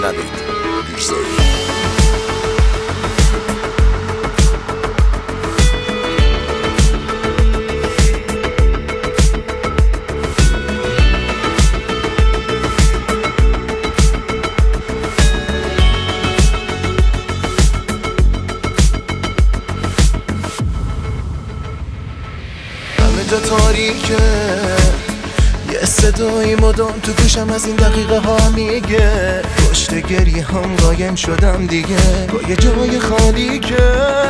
نوید میرزایی. جا تاریکه، یه صدای مدام تو گوشم از این دقیقه ها میگه پشت گریه هم قایم شدم دیگه، با یه جای خالی که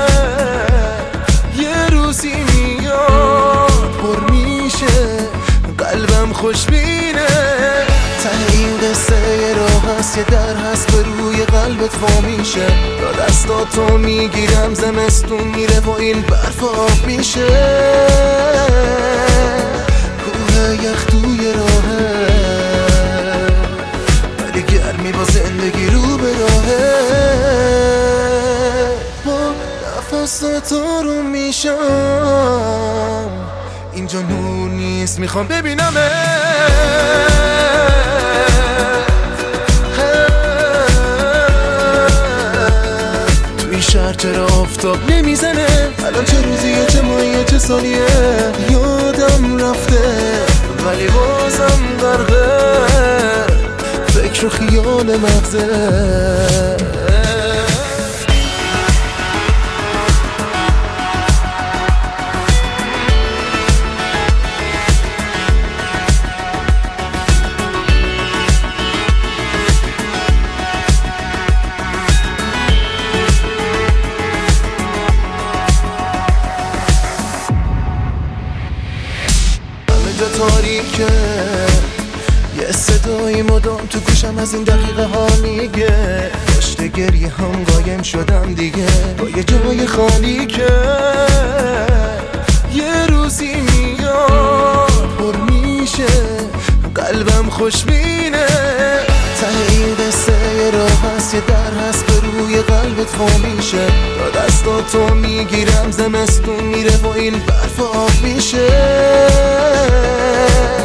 یه روزی میاد پر میشه قلبم خوشبینه. ته این قصه یه راه هست، یه در هست به روی قلبت وا میشه، تا دستاتو میگیرم زمستون میره و این برف آب میشه. کوه یخ توی راهه ولی گرمی با زندگی رو به راهه. با نفست تو میشم اینجا نور نیست، میخوام ببینمه. توی شهر چرا آفتاب نمیزنه؟ الان چه روزیه، چه ماهیه، چه سالیه؟ یادم رفته ولی بازم غرقه فکر و خیال مغزه. تاریکه، یه صدای مدام تو گوشم از این دقیقه ها میگه پشت گریه هم قایم شدم دیگه، با یه جای خالی که یه روزی میاد پر میشه قلبم خوشبینه. ته این قصه یه راه هست، یه در هست به روی قلبت وا میشه، تا دستاتو میگیرم زمستون میره و این برف آب میشه.